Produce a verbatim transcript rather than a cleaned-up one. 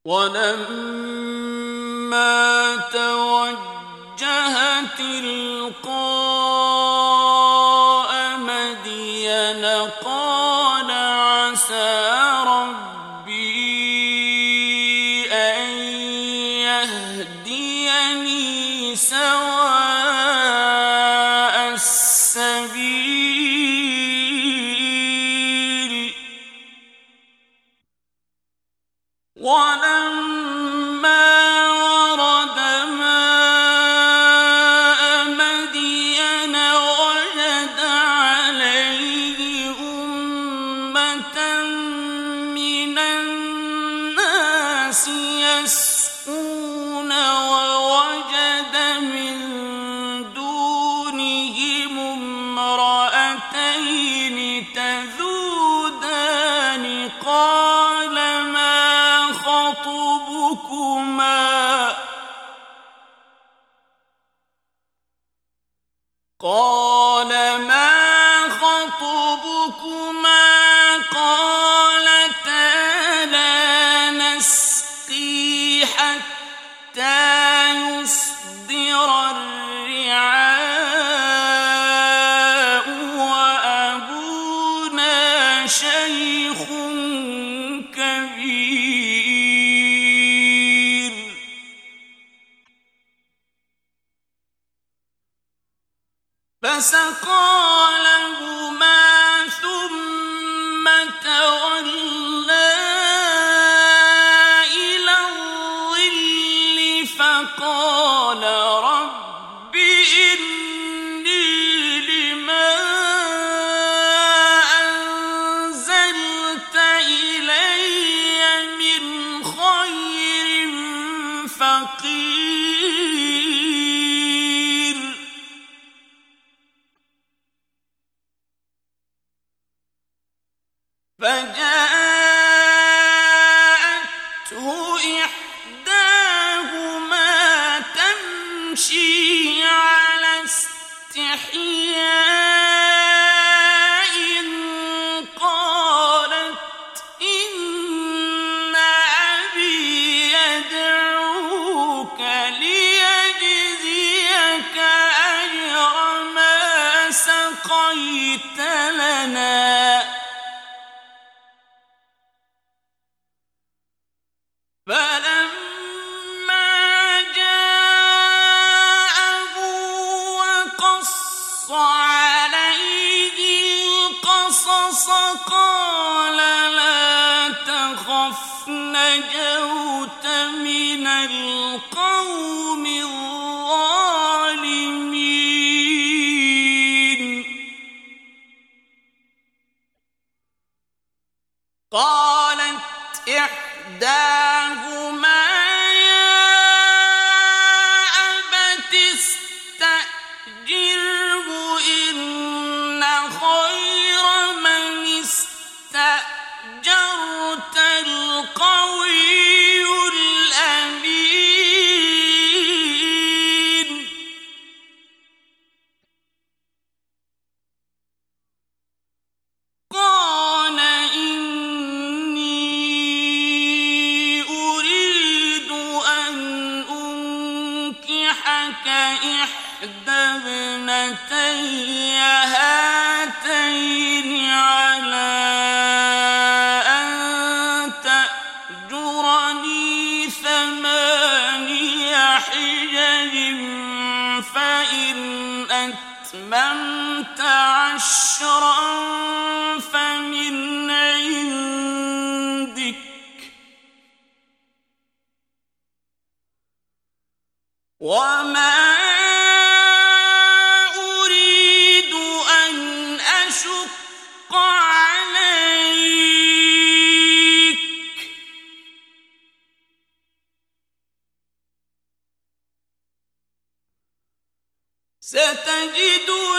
ولما توجه تلقاء مدين قال عسى ربي أن يهديني سواء السبيل ولما ورد ماء مدين وجد عليه أمة من الناس يسقون ووجد من دونهم امرأتين تذودان قال ما خطبكما قال ما خطبكما قالتا لا نسقي حتى يصدر الرعاء وأبونا شيخ كبير فسقى لهما ثم تولى إلى الظل فقال رب إني لما أنزلت إلي من خير فقير فجاءته إحداهما تمشي على استحياء قالت إن أبي يدعوك ليجزيك أجر ما سقيت لنا فلما جاءه وقص عليه القصص قال لا تخف نجوت من القوم الظالمين قالت إحداهما يا أبت استأجره إن خير من استأجرت القوي الأمين قال إني أريد أن أنكحك إحدى ابنتي هاتين على أن تأجرني ثماني حجج فإن أتممت عشرا فمن عندك وما أريد أن أشق عليك ستجدني